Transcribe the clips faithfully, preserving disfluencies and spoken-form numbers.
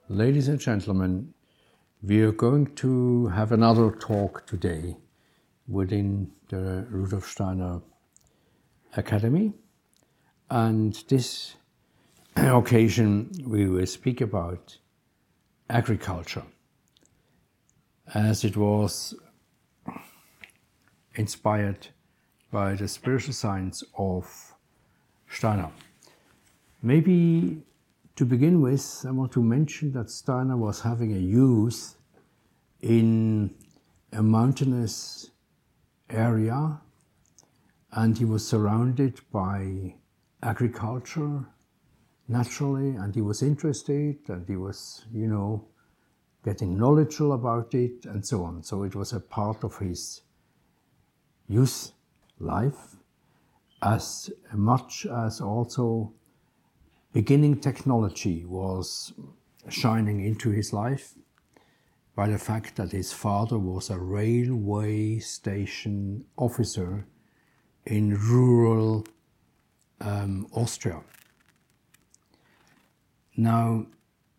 Ladies and gentlemen, we are going to have another talk today within the Rudolf Steiner Academy. And this occasion we will speak about agriculture, as it was inspired by the spiritual science of Steiner. Maybe to begin with, I want to mention that Steiner was having a youth in a mountainous area, and he was surrounded by agriculture naturally, and he was interested, and he was, you know, getting knowledgeable about it and so on. So it was a part of his youth life, as much as also beginning technology was shining into his life by the fact that his father was a railway station officer in rural um, Austria. Now,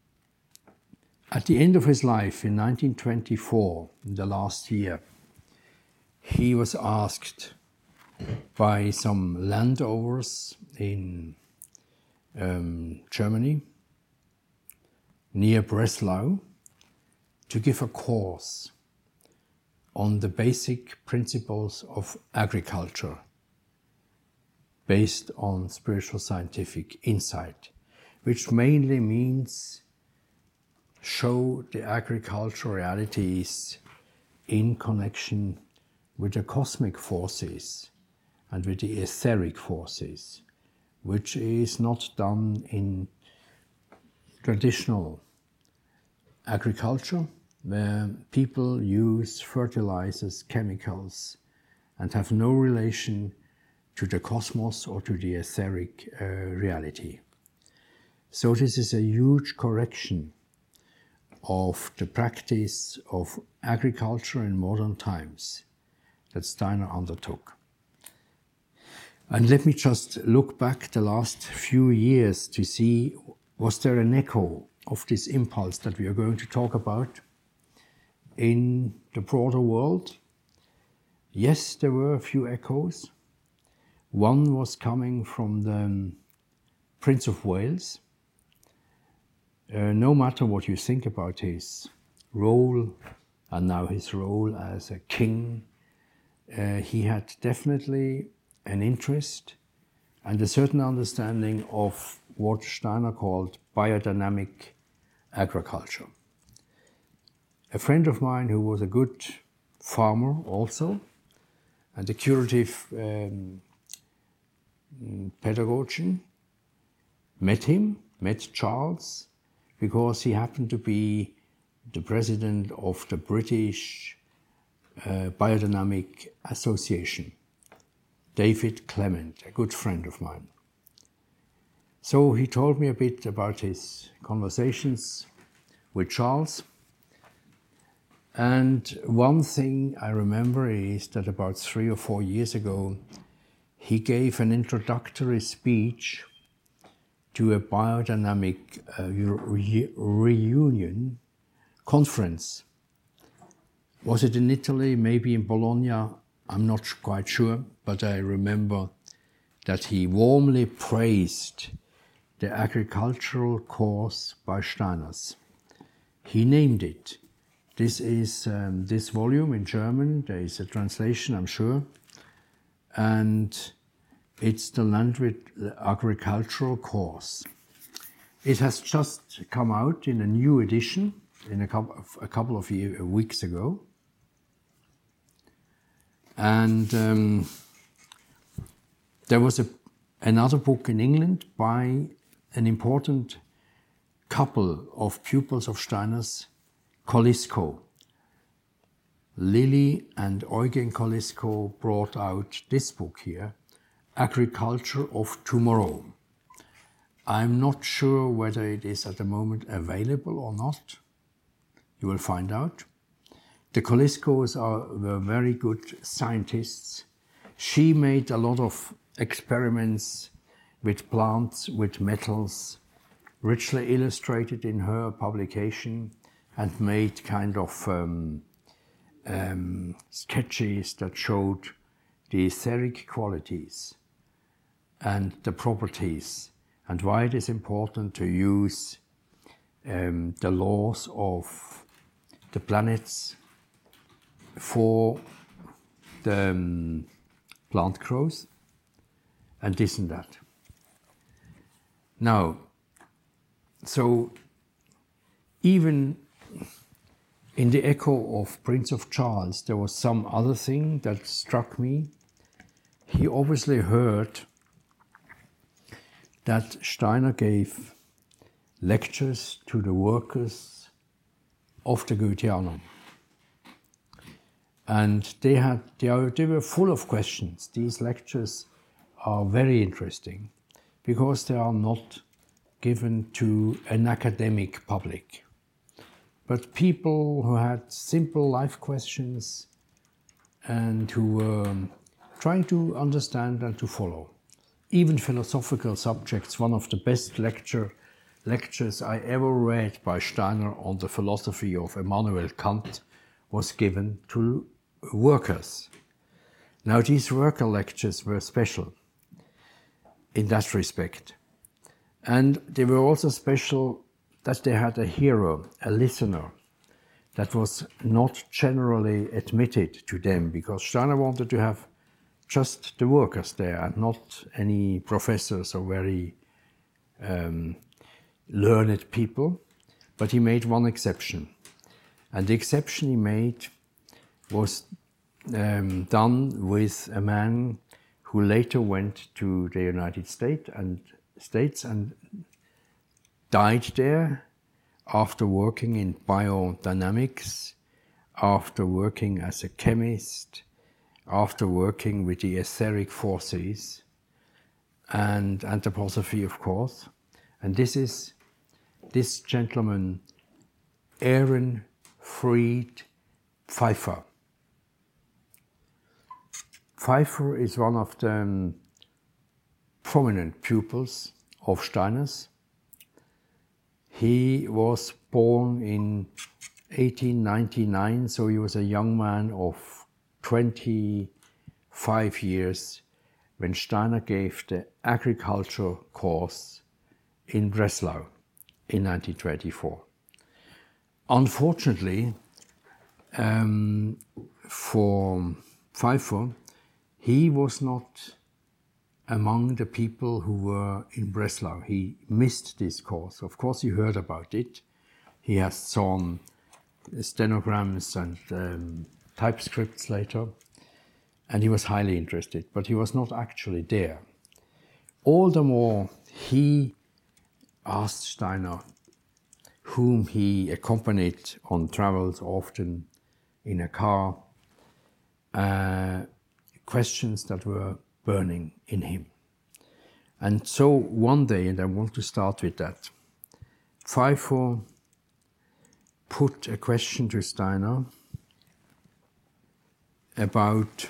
at the end of his life in nineteen twenty-four, in the last year, he was asked by some landowners in um, Germany, near Breslau, to give a course on the basic principles of agriculture based on spiritual scientific insight, which mainly means show the agricultural realities in connection with the cosmic forces and with the etheric forces, which is not done in traditional agriculture, where people use fertilizers, chemicals, and have no relation to the cosmos or to the etheric uh, reality. So this is a huge correction of the practice of agriculture in modern times that Steiner undertook. And let me just look back the last few years to see, was there an echo of this impulse that we are going to talk about in the broader world? Yes, there were a few echoes. One was coming from the Prince of Wales. Uh, no matter what you think about his role, and now his role as a king, uh, he had definitely an interest and a certain understanding of what Steiner called biodynamic agriculture. A friend of mine who was a good farmer also, and a curative um, pedagogian, met him, met Charles, because he happened to be the president of the British uh, Biodynamic Association. David Clement, a good friend of mine. So he told me a bit about his conversations with Charles. And one thing I remember is that about three or four years ago, he gave an introductory speech to a biodynamic uh, re- reunion conference. Was it in Italy, maybe in Bologna? I'm not quite sure, but I remember that he warmly praised the agricultural course by Steiners. He named it. This is um, this volume in German. There is a translation, I'm sure. And it's the Landwirt Agricultural Course. It has just come out in a new edition in a couple of, a couple of year, weeks ago. And um, there was a, another book in England by an important couple of pupils of Steiner's, Kolysko. Lily and Eugen Kolysko brought out this book here, Agriculture of Tomorrow. I'm not sure whether it is at the moment available or not. You will find out. The Kolyskos are were very good scientists. She made a lot of experiments with plants, with metals, richly illustrated in her publication and made kind of um, um, sketches that showed the etheric qualities and the properties and why it is important to use um, the laws of the planets for the um, plant growth and this and that. Now, so even in the echo of Prince of Charles, there was some other thing that struck me. He obviously heard that Steiner gave lectures to the workers of the Goetheanum. And they, had, they, are, they were full of questions. These lectures are very interesting because they are not given to an academic public, but people who had simple life questions and who were trying to understand and to follow. Even philosophical subjects. One of the best lecture, lectures I ever read by Steiner on the philosophy of Immanuel Kant was given to workers. Now these worker lectures were special in that respect. And they were also special that they had a hero, a listener, that was not generally admitted to them because Steiner wanted to have just the workers there and not any professors or very um, learned people. But he made one exception. And the exception he made was um, done with a man who later went to the United States and, States and died there after working in biodynamics, after working as a chemist, after working with the etheric forces and anthroposophy, of course. And this is this gentleman, Aaron Freed Pfeiffer. Pfeiffer is one of the um, prominent pupils of Steiner's. He was born in eighteen ninety-nine, so he was a young man of twenty-five years when Steiner gave the agriculture course in Breslau in nineteen twenty-four. Unfortunately, um, for Pfeiffer, he was not among the people who were in Breslau. He missed this course. Of course, he heard about it. He has some stenograms and um, typescripts later, and he was highly interested, but he was not actually there. All the more, he asked Steiner, whom he accompanied on travels often in a car, uh, questions that were burning in him. And so one day, and I want to start with that, Pfeiffer put a question to Steiner about,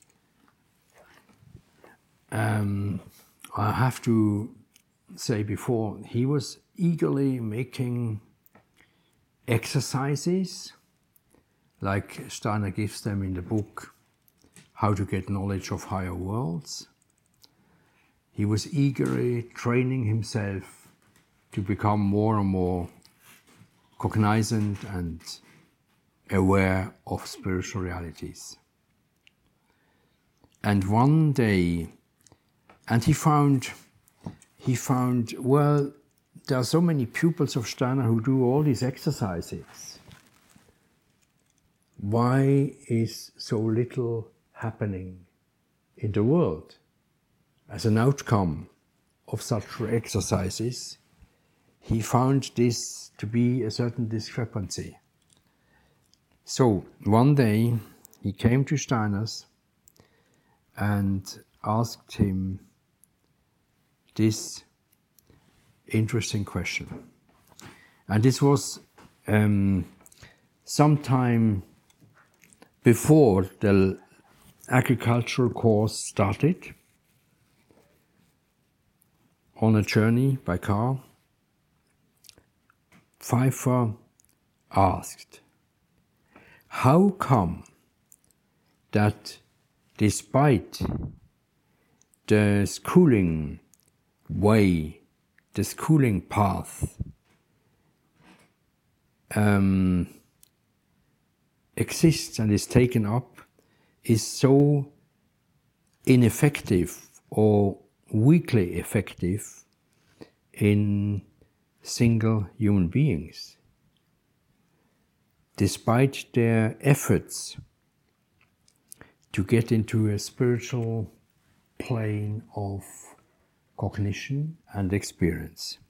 um, I have to say before, he was eagerly making exercises, like Steiner gives them in the book, How to Get Knowledge of Higher Worlds. He was eagerly training himself to become more and more cognizant and aware of spiritual realities. And one day, and he found, he found, well, there are so many pupils of Steiner who do all these exercises. Why is so little happening in the world as an outcome of such exercises? He found this to be a certain discrepancy. So one day he came to Steiner's and asked him this interesting question. And this was um, sometime before the agricultural course started, on a journey by car. Pfeiffer asked, how come that despite the schooling way, the schooling path um, exists and is taken up, is so ineffective or weakly effective in single human beings, despite their efforts to get into a spiritual plane of cognition and experience.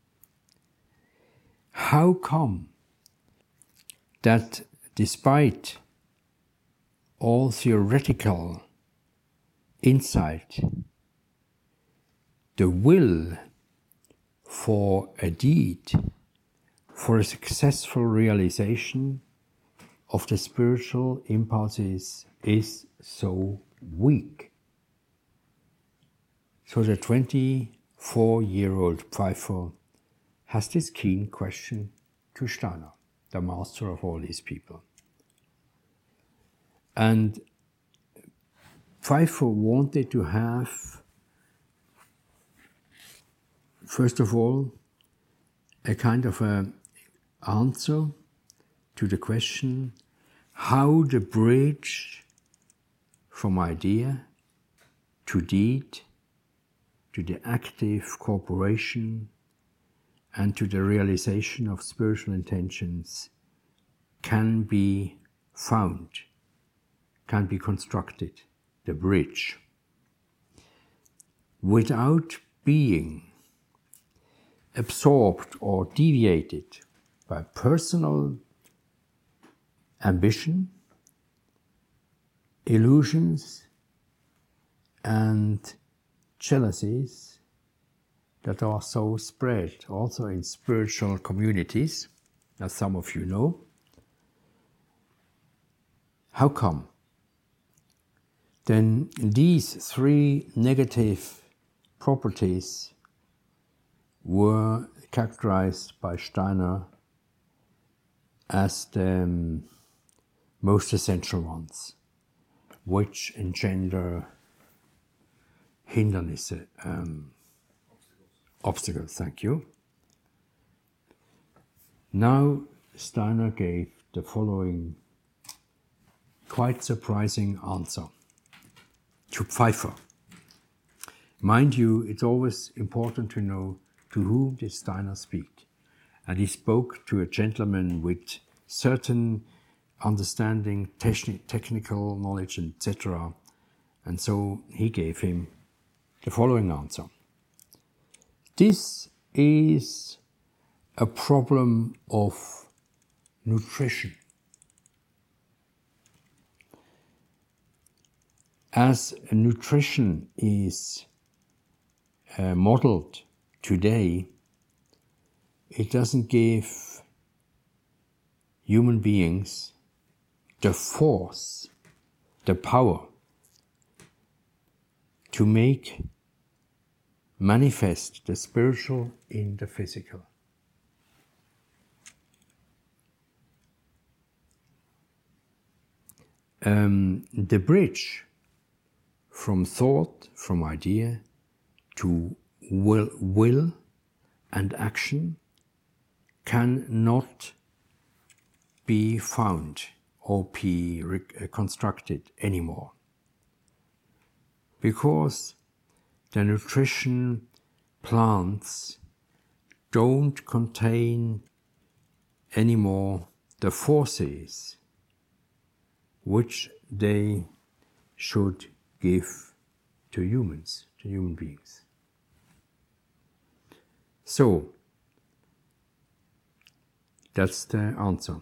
How come that despite all theoretical insight, the will for a deed, for a successful realization of the spiritual impulses is so weak? So the twenty-four-year-old Pfeiffer has this keen question to Steiner, the master of all these people. And Pfeiffer wanted to have, first of all, a kind of an answer to the question how the bridge from idea to deed, to the active cooperation, and to the realization of spiritual intentions can be found, can be constructed, the bridge, without being absorbed or deviated by personal ambition, illusions, and jealousies that are so spread also in spiritual communities, as some of you know. How come? Then these three negative properties were characterized by Steiner as the um, most essential ones, which engender hindernisse, um, obstacles, thank you. Now Steiner gave the following quite surprising answer to Pfeiffer. Mind you, it's always important to know to whom did Steiner speak. And he spoke to a gentleman with certain understanding, techni- technical knowledge, et cetera. And so he gave him the following answer. This is a problem of nutrition. As nutrition is uh, modeled today, it doesn't give human beings the force, the power to make manifest the spiritual in the physical. Um, the bridge from thought, from idea, to will, will and action cannot be found or be reconstructed anymore. Because the nutrition plants don't contain anymore the forces which they should give to humans, to human beings. So, that's the answer.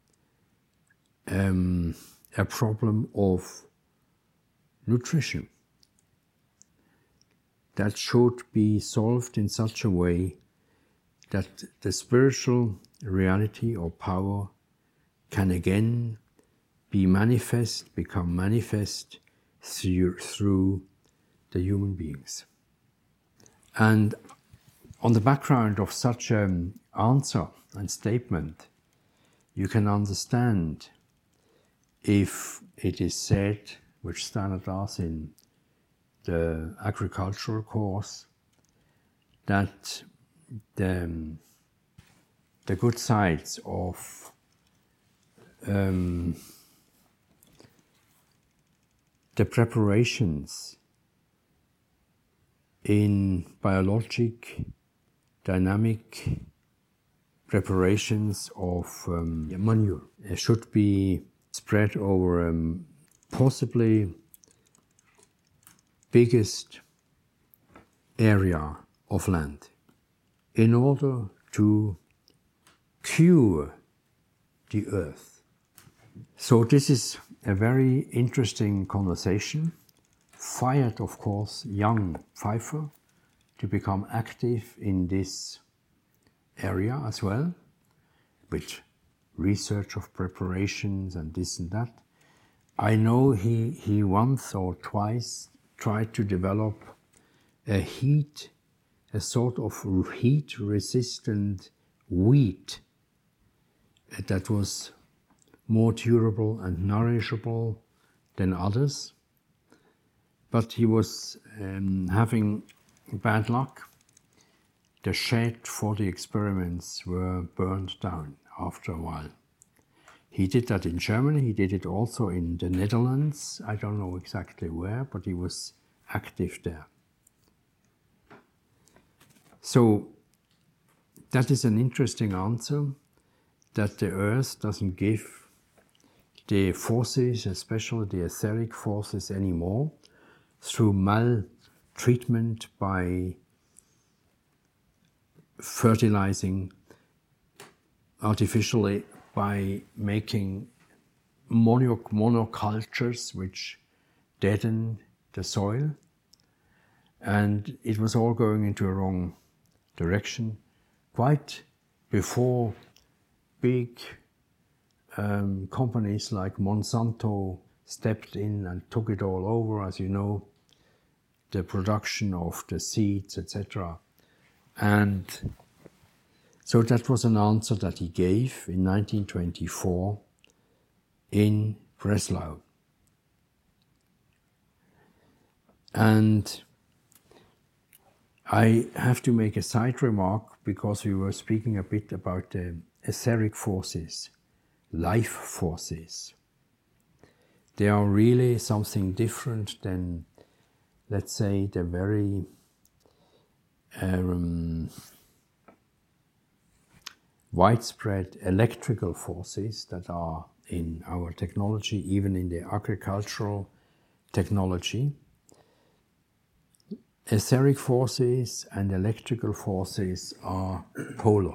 Um, a problem of nutrition that should be solved in such a way that the spiritual reality or power can again be manifest, become manifest through, through the human beings. And on the background of such a answer and statement, you can understand if it is said, which Stannard does in the agricultural course, that the, the good sides of um, the preparations in biologic, dynamic preparations of um, manure it should be spread over um, possibly biggest area of land in order to cure the earth. So this is a very interesting conversation, fired of course young Pfeiffer to become active in this area as well, with research of preparations and this and that. I know he, he once or twice tried to develop a heat, a sort of heat-resistant wheat that was more durable and nourishable than others. But he was um, having bad luck. The shed for the experiments were burned down after a while. He did that in Germany, he did it also in the Netherlands. I don't know exactly where, but he was active there. So that is an interesting answer, that the earth doesn't give the forces, especially the etheric forces, anymore through maltreatment by fertilizing artificially, by making mono monocultures which deaden the soil. And it was all going into a wrong direction quite before big um, companies like Monsanto stepped in and took it all over, as you know, the production of the seeds, et cetera. And so that was an answer that he gave in nineteen twenty-four in Breslau. And I have to make a side remark, because we were speaking a bit about the etheric forces, life forces. They are really something different than, let's say, the very um, widespread electrical forces that are in our technology, even in the agricultural technology. Etheric forces and electrical forces are polar.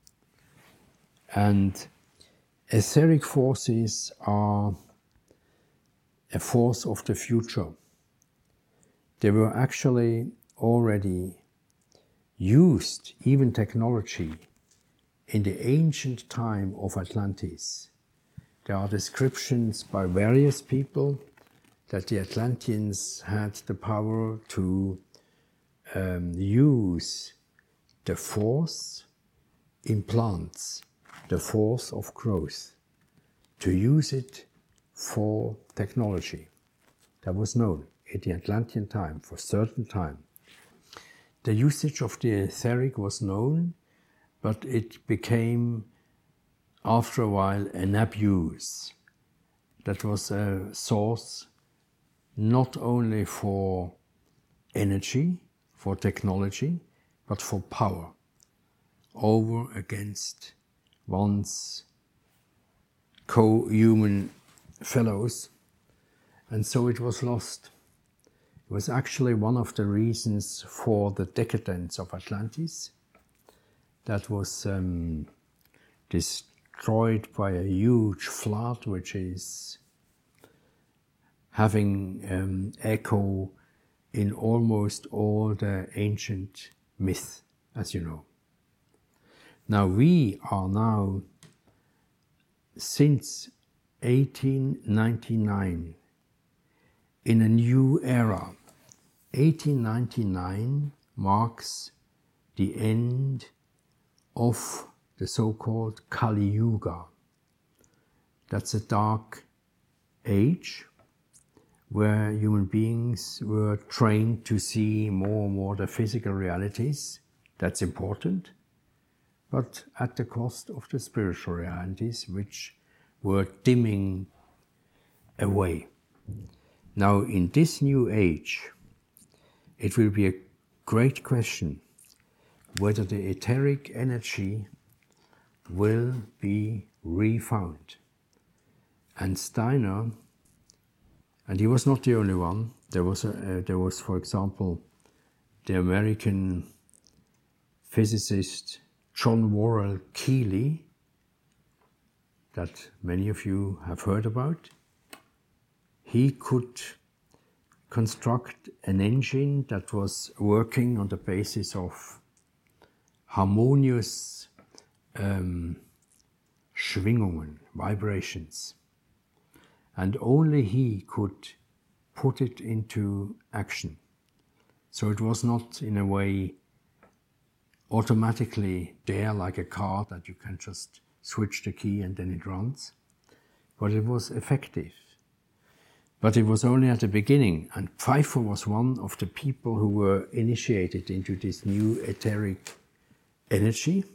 And etheric forces are a force of the future. They were actually already used, even technology, in the ancient time of Atlantis. There are descriptions by various people that the Atlanteans had the power to um, use the force in plants, the force of growth, to use it for technology. That was known in the Atlantean time for a certain time. The usage of the etheric was known, but it became, after a while, an abuse. That was a source not only for energy, for technology, but for power over against one's co-human fellows. And so it was lost. It was actually one of the reasons for the decadence of Atlantis, that was um, destroyed by a huge flood, which is having um, echo in almost all the ancient myths, as you know. Now we are now, since eighteen ninety-nine, in a new era. eighteen ninety-nine marks the end of the so-called Kali Yuga. That's a dark age where human beings were trained to see more and more the physical realities. That's important, but at the cost of the spiritual realities, which were dimming away. Now, in this new age, it will be a great question whether the etheric energy will be refound. And Steiner, and he was not the only one, there was, a, uh, there was, for example, the American physicist John Worrell Keely, that many of you have heard about. He could construct an engine that was working on the basis of harmonious um, Schwingungen, vibrations. And only he could put it into action. So it was not in a way automatically there like a car that you can just switch the key and then it runs, but it was effective. But it was only at the beginning, and Pfeiffer was one of the people who were initiated into this new etheric energy,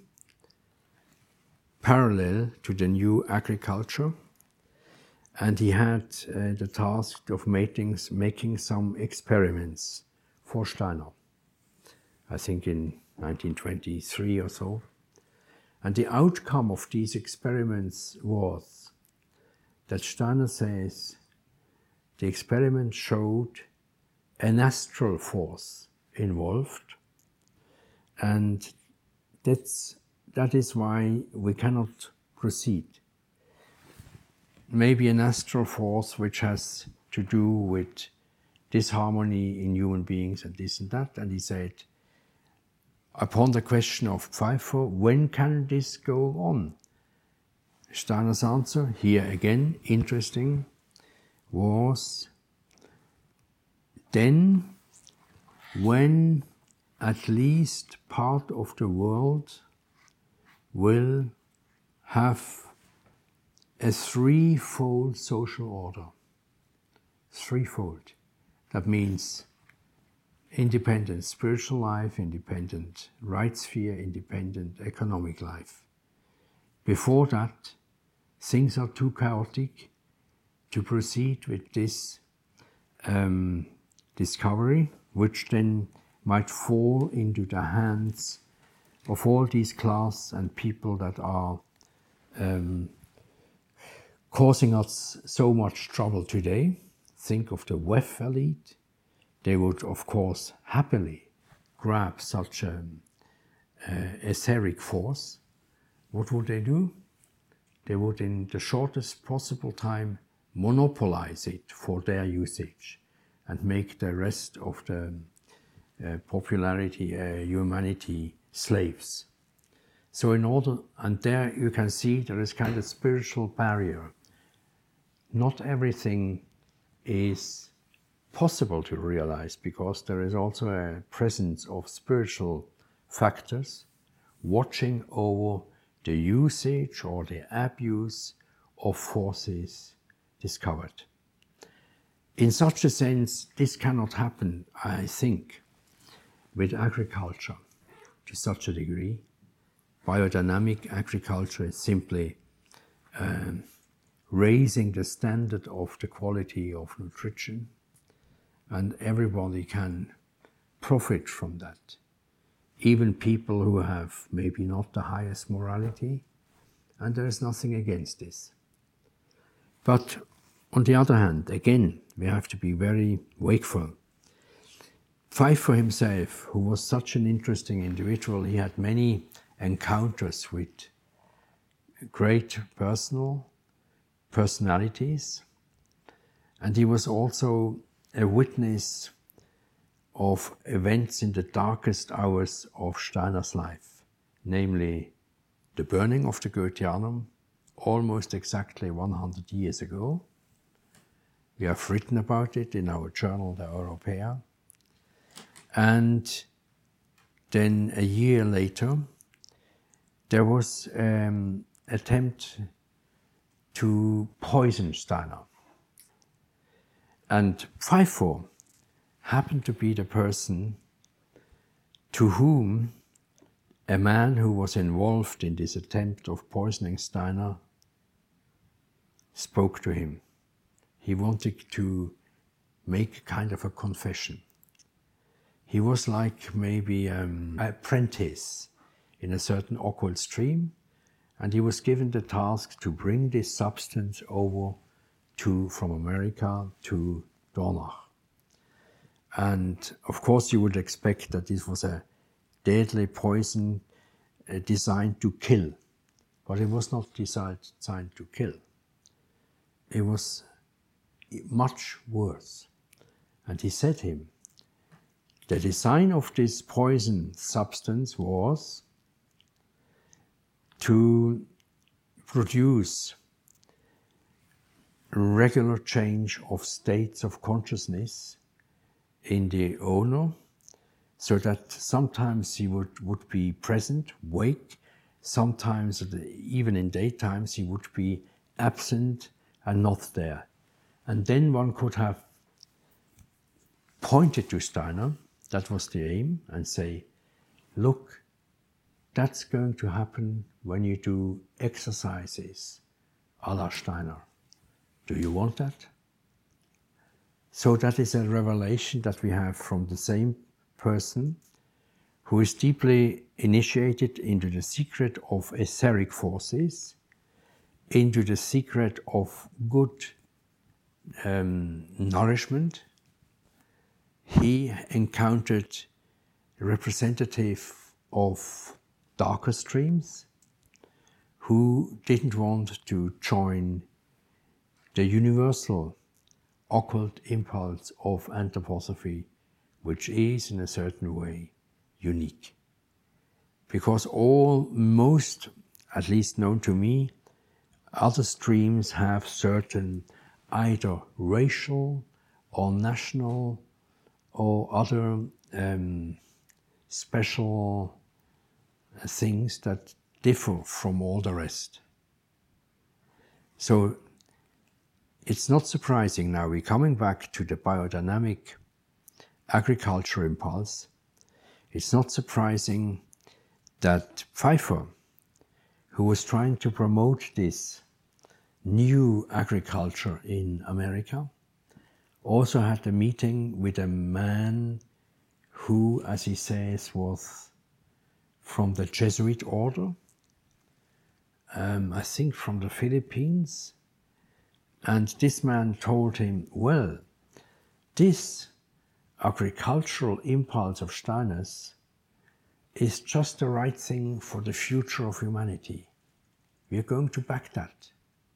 parallel to the new agriculture. And he had uh, the task of making, making some experiments for Steiner, I think in nineteen twenty-three or so. And the outcome of these experiments was that Steiner says the experiment showed an astral force involved, and that's, that is why we cannot proceed. Maybe an astral force which has to do with disharmony in human beings and this and that. And he said, upon the question of Pfeiffer, when can this go on? Steiner's answer, here again, interesting, was then when at least part of the world will have a threefold social order. Threefold. That means independent spiritual life, independent right sphere, independent economic life. Before that, things are too chaotic to proceed with this um, discovery, which then might fall into the hands of all these class and people that are um, causing us so much trouble today. Think of the W E F elite. They would, of course, happily grab such an uh, etheric force. What would they do? They would, in the shortest possible time, monopolize it for their usage and make the rest of the uh, popularity, uh, humanity, slaves. So in order, and there you can see there is kind of spiritual barrier. Not everything is possible to realize because there is also a presence of spiritual factors watching over the usage or the abuse of forces discovered. In such a sense, this cannot happen, I think, with agriculture to such a degree. Biodynamic agriculture is simply um, raising the standard of the quality of nutrition, and everybody can profit from that. Even people who have maybe not the highest morality, and there is nothing against this. But on the other hand, again, we have to be very wakeful. Pfeiffer himself, who was such an interesting individual, he had many encounters with great personal personalities, and he was also a witness of events in the darkest hours of Steiner's life, namely the burning of the Goetheanum almost exactly one hundred years ago. We have written about it in our journal, the Europäer. And then a year later, there was an um, attempt to poison Steiner. And Pfeiffer happened to be the person to whom a man who was involved in this attempt of poisoning Steiner spoke to him. He wanted to make kind of a confession. He was like maybe um, an apprentice in a certain occult stream, and he was given the task to bring this substance over to, from America to Dornach. And of course you would expect that this was a deadly poison uh, designed to kill, but it was not designed, designed to kill. It was much worse. And he said to him, the design of this poison substance was to produce regular change of states of consciousness in the owner, so that sometimes he would, would be present, wake, sometimes even in daytimes he would be absent and not there. And then one could have pointed to Steiner, that was the aim, and say, look, that's going to happen when you do exercises a la Steiner. Do you want that? So that is a revelation that we have from the same person who is deeply initiated into the secret of etheric forces, into the secret of good um, nourishment. He encountered a representative of darker streams who didn't want to join the universal occult impulse of anthroposophy, which is in a certain way unique. Because all, most, at least known to me, other streams have certain either racial or national or other um, special things that differ from all the rest. So it's not surprising now, we're coming back to the biodynamic agriculture impulse. It's not surprising that Pfeiffer, who was trying to promote this new agriculture in America, also had a meeting with a man who, as he says, was from the Jesuit order, um, I think from the Philippines. And this man told him, well, this agricultural impulse of Steiner's is just the right thing for the future of humanity. We are going to back that.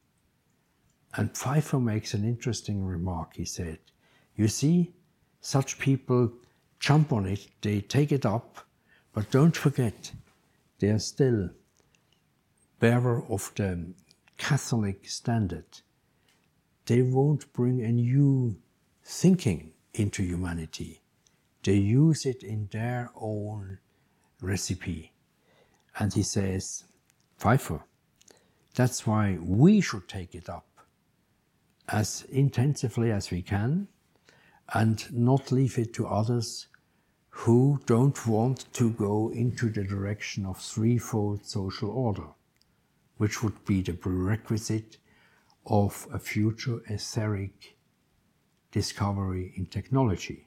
And Pfeiffer makes an interesting remark. He said, you see, such people jump on it, they take it up, but don't forget, they are still bearer of the Catholic standard. They won't bring a new thinking into humanity. They use it in their own recipe. And he says, Pfeiffer, that's why we should take it up as intensively as we can and not leave it to others who don't want to go into the direction of threefold social order, which would be the prerequisite of a future etheric discovery in technology.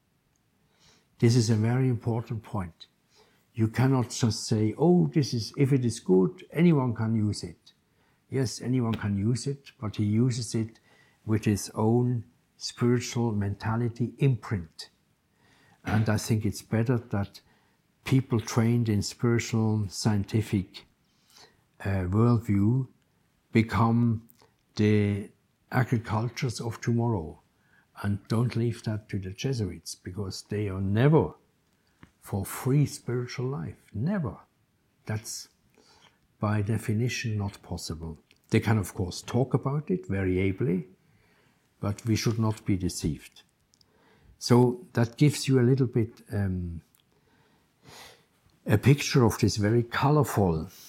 This is a very important point. You cannot just say, oh, this is, if it is good, anyone can use it. Yes, anyone can use it, but he uses it with his own spiritual mentality imprint. And I think it's better that people trained in spiritual scientific uh, worldview become the agricultures of tomorrow, and don't leave that to the Jesuits, because they are never for free spiritual life. Never. That's by definition not possible. They can of course talk about it very ably, but we should not be deceived. So that gives you a little bit um, a picture of this very colorful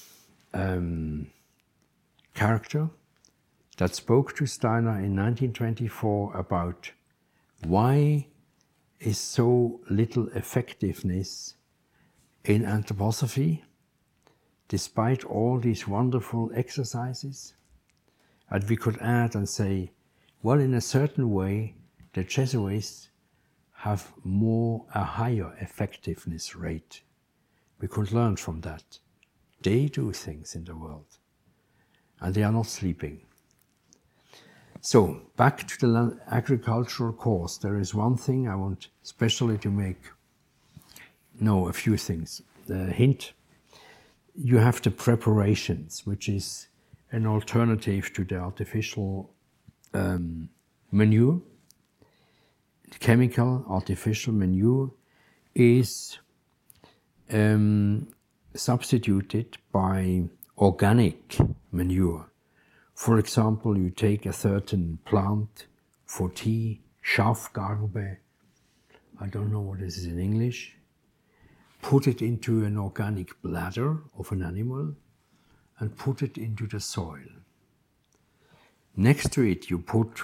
um, character that spoke to Steiner in nineteen twenty-four about why is so little effectiveness in anthroposophy, despite all these wonderful exercises. And we could add and say, well, in a certain way, the Jesuits have more, a higher effectiveness rate. We could learn from that. They do things in the world, and they are not sleeping. So, back to the agricultural course, there is one thing I want especially to make, no, a few things. The hint, you have the preparations, which is an alternative to the artificial um, manure. The chemical artificial manure is um, substituted by organic manure. For example, you take a certain plant for tea, Schafgarbe, I don't know what this is in English, put it into an organic bladder of an animal and put it into the soil. Next to it you put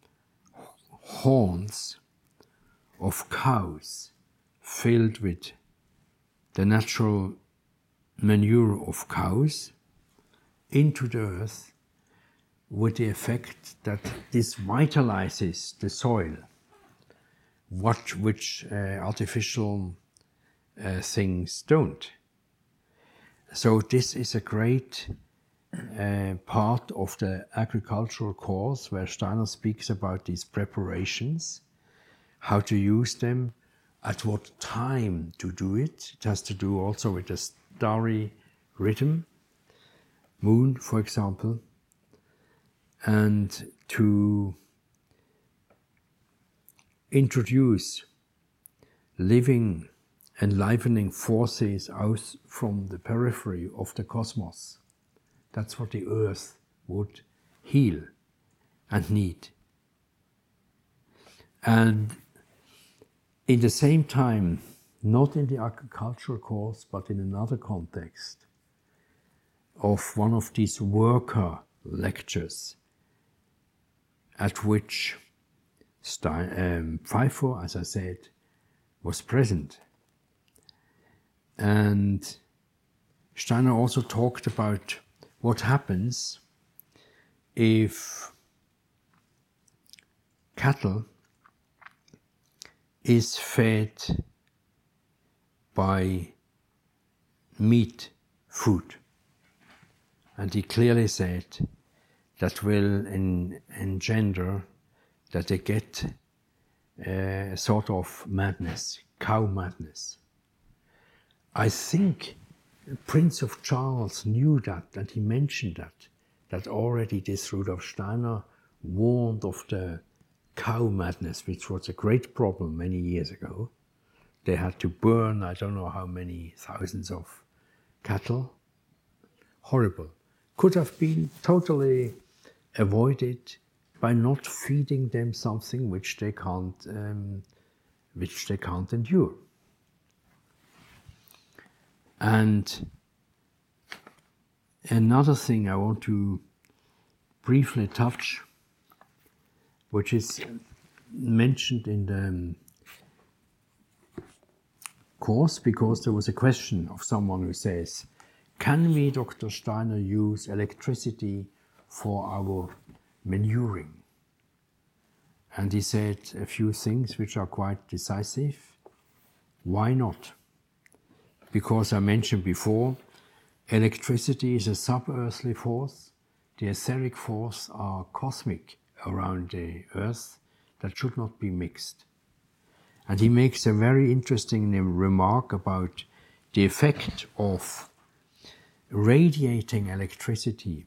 horns of cows filled with the natural manure of cows into the earth, with the effect that this vitalizes the soil, what, which uh, artificial uh, things don't. So this is a great uh, part of the agricultural course where Steiner speaks about these preparations, how to use them, at what time to do it. It has to do also with the starry rhythm, moon, for example, and to introduce living, enlivening forces out from the periphery of the cosmos. That's what the earth would heal and need. And in the same time, not in the agricultural course, but in another context, of one of these worker lectures at which Stein, um, Pfeiffer, as I said, was present. And Steiner also talked about what happens if cattle is fed by meat food. And he clearly said that will en engender that they get a sort of madness, cow madness. I think Prince of Charles knew that, and he mentioned that, that already this Rudolf Steiner warned of the cow madness, which was a great problem many years ago. They had to burn, I don't know how many thousands of cattle. Horrible. Could have been totally avoided by not feeding them something which they can't, um, which they can't endure. And another thing I want to briefly touch, which is mentioned in the course, because there was a question of someone who says, can we, Doctor Steiner, use electricity for our manuring? And he said a few things which are quite decisive. Why not? Because I mentioned before, electricity is a sub-earthly force. The etheric force are cosmic around the earth that should not be mixed. And he makes a very interesting remark about the effect of radiating electricity.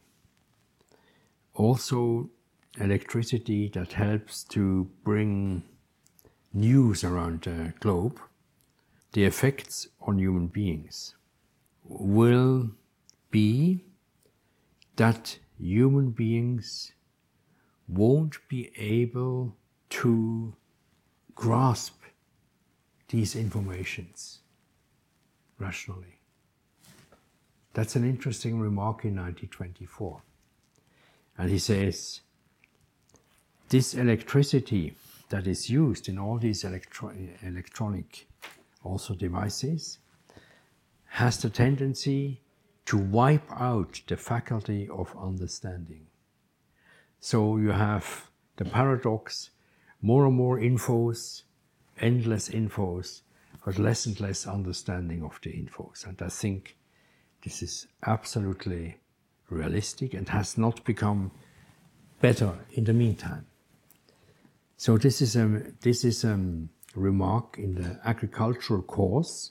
Also electricity that helps to bring news around the globe. The effects on human beings will be that human beings won't be able to grasp these informations rationally. That's an interesting remark in nineteen twenty-four. And he says, this electricity that is used in all these electro electronic also devices has the tendency to wipe out the faculty of understanding. So you have the paradox, more and more infos, endless infos, but less and less understanding of the infos. And I think this is absolutely realistic and has not become better in the meantime. So this is a, this is a remark in the agricultural course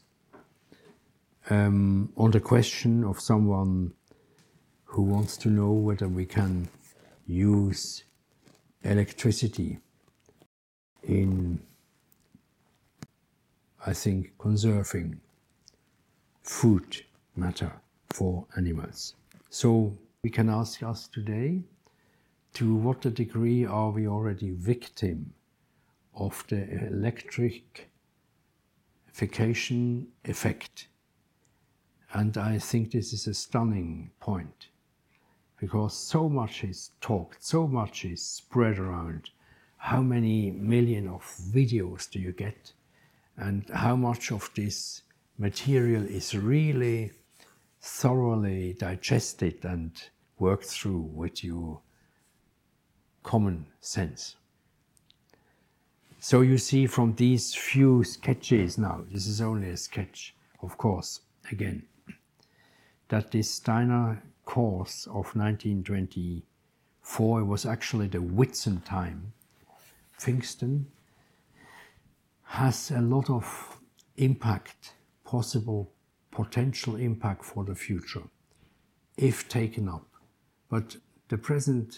um, on the question of someone who wants to know whether we can use electricity in, I think, conserving food matter for animals. So we can ask us today, to what degree are we already victim of the electrification effect? And I think this is a stunning point, because so much is talked, so much is spread around. How many million of videos do you get? And how much of this material is really thoroughly digested and worked through with your common sense? So you see from these few sketches now, this is only a sketch, of course, again, that this Steiner course of nineteen twenty-four was actually the Whitsuntime, Pfingsten, has a lot of impact, possible potential impact for the future, if taken up. But the present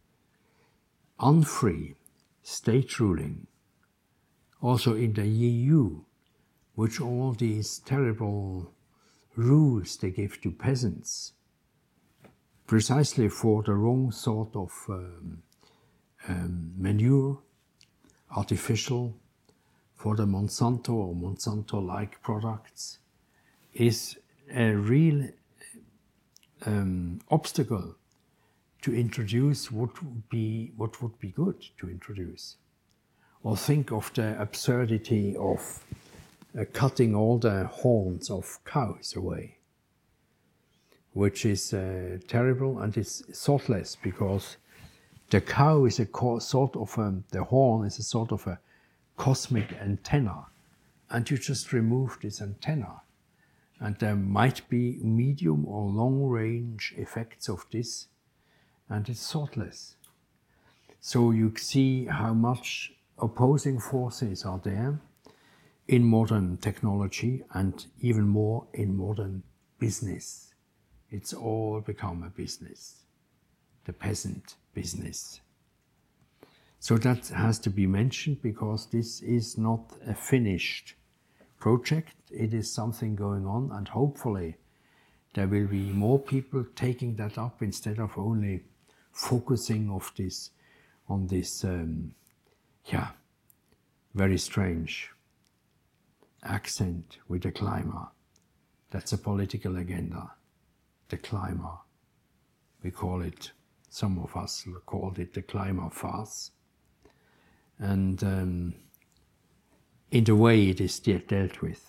unfree state ruling, also in the E U, which all these terrible rules they give to peasants, precisely for the wrong sort of um, um, manure, artificial, for the Monsanto or Monsanto-like products, is a real um, obstacle to introduce what would be what would be good to introduce. Or think of the absurdity of uh, cutting all the horns of cows away, which is uh, terrible, and it's thoughtless, because the cow is a co sort of a, the horn is a sort of a cosmic antenna, and you just remove this antenna, and there might be medium or long range effects of this, and it's thoughtless. So you see how much opposing forces are there in modern technology, and even more in modern business. It's all become a business, the peasant business. So that has to be mentioned, because this is not a finished project. It is something going on, and hopefully there will be more people taking that up, instead of only focusing of this on this um, yeah, very strange accent with the climate. That's a political agenda, the climate. We call it, some of us called it the climate farce. And um, in the way it is dealt with.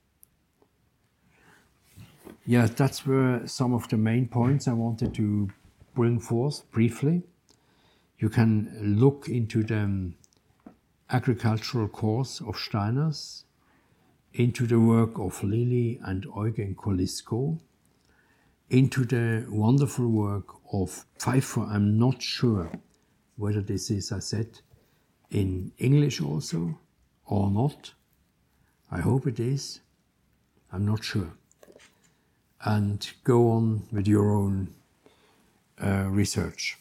Yeah, that's were some of the main points I wanted to bring forth briefly. You can look into the agricultural course of Steiners, into the work of Lily and Eugen Kolisko, into the wonderful work of Pfeiffer. I'm not sure whether this is, I said, in English also or not. I hope it is. I'm not sure. And go on with your own uh, research.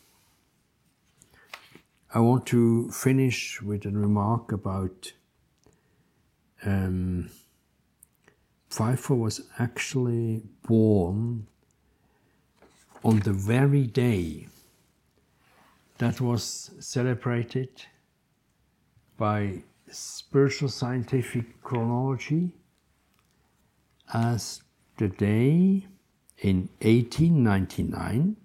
I want to finish with a remark about um, Pfeiffer was actually born on the very day that was celebrated by spiritual scientific chronology as the day in eighteen ninety-nine,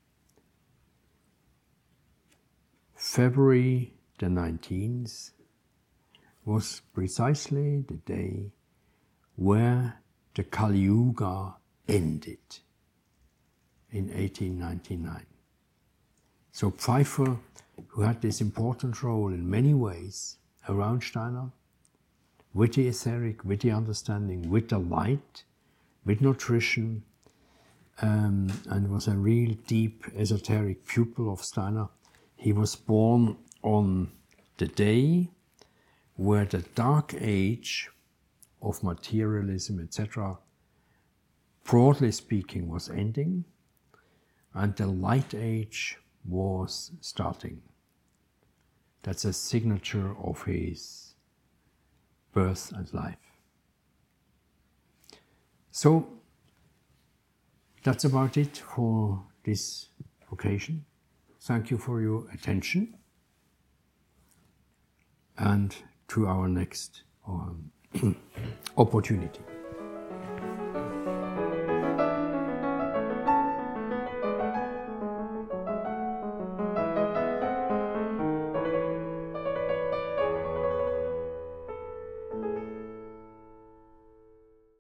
February the nineteenth, was precisely the day where the Kali Yuga ended in eighteen ninety-nine. So Pfeiffer, who had this important role in many ways around Steiner, with the etheric, with the understanding, with the light, with nutrition, um, and was a real deep esoteric pupil of Steiner. He was born on the day where the dark age of materialism, et cetera, broadly speaking, was ending, and the light age was starting. That's a signature of his birth and life. So that's about it for this occasion. Thank you for your attention, and to our next um, opportunity.